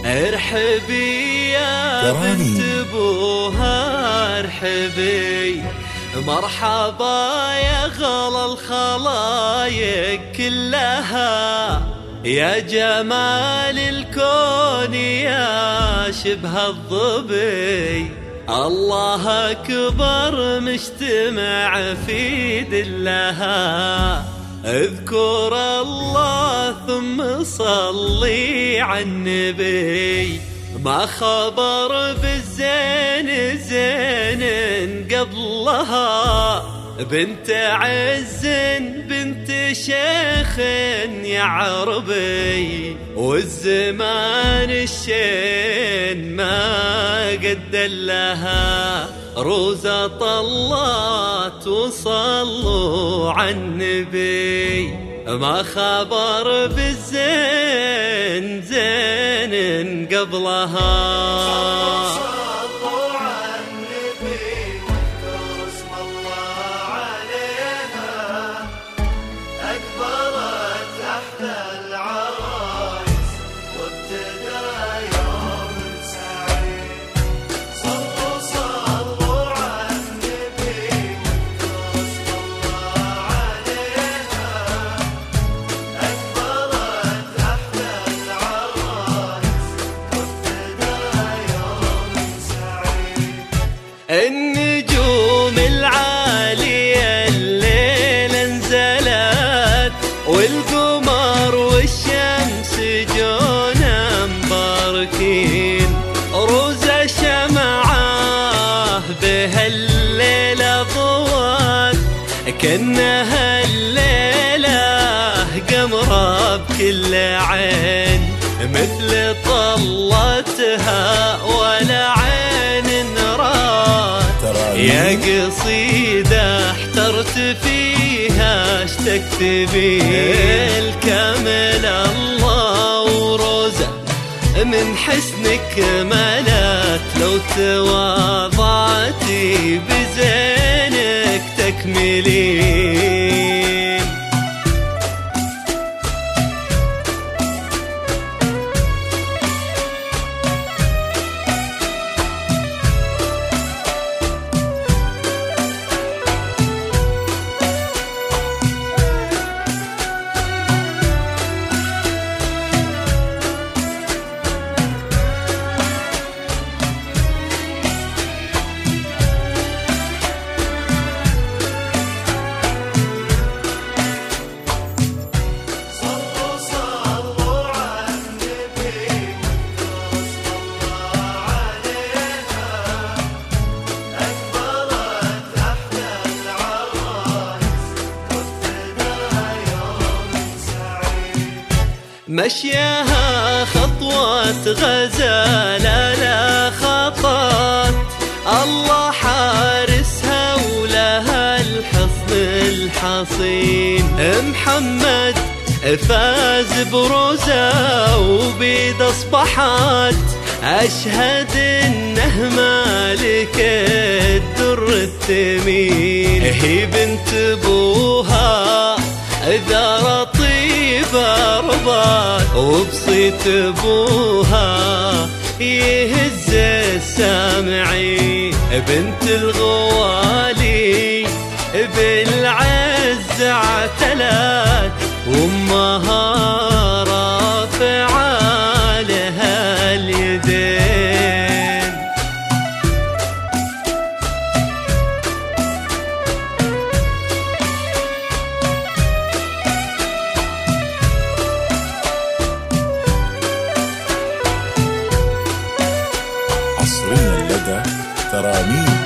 ارحبي يا بنت ابوها ارحبي، مرحبا يا غلا الخلايق كلها، يا جمال الكون يا شبه الظبي، الله أكبر مجتمع في دلها، اذكر الله ثم صلي على النبي، ما خبر بالزين زين قبلها، بنت عز بنت شيخ يا عربي، والزمان الشين ما قد لها، روزة طلات وصلوا على النبي، ما خبر بالزين زين قبلها. النجوم العالية الليل انزلت، والقمر والشمس جونا مباركين، روزة شمعة بهالليلة ضوت، كأنها الليلة قمرة بكل عين، مثل طلتها ولا عين نرات، يا قصيدة احترت فيها اشتقت بيه، الكامل الله وروزة من حسنك ملات، لو تواضعتي بزينك تكملين. مشيها خطوة غزالة لا خطت، الله حارسها ولها الحصن الحصين، محمد فاز بروزة وبيد اصبحت، اشهد انه مالك الدر الثمين، هي بنت ابوها دار طيبة رباط، وبصيت ابوها يهز السامعين، بنت الغوالي بالعز اعتلت، وامها رافعة لها اليدين. حصريا لدى ترانيم.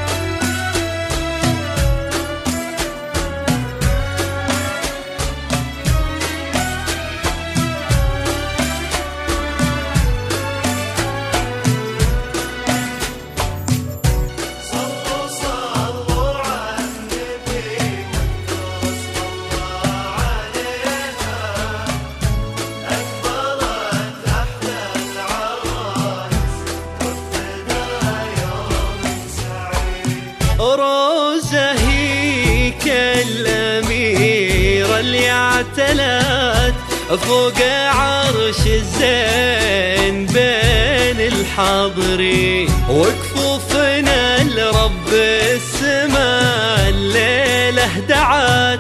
روزة هي كالأميرة اللي اعتلت، فوق عرش الزين بين الحاضرين، وكفوفنا لرب السماء الليلة دعت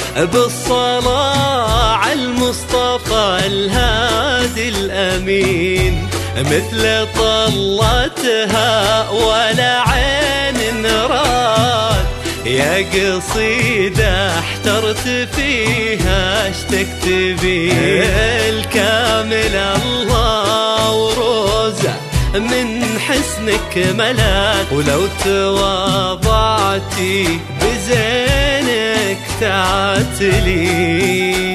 بالصلاة على المصطفى الهادي الأمين، مثل طلتها ولا عين راد، يا قصيدة احترت فيها اشتقت بيه، الكامل الله وروزة من حسنك ملاك، ولو تواضعتي بزينك تعتلي.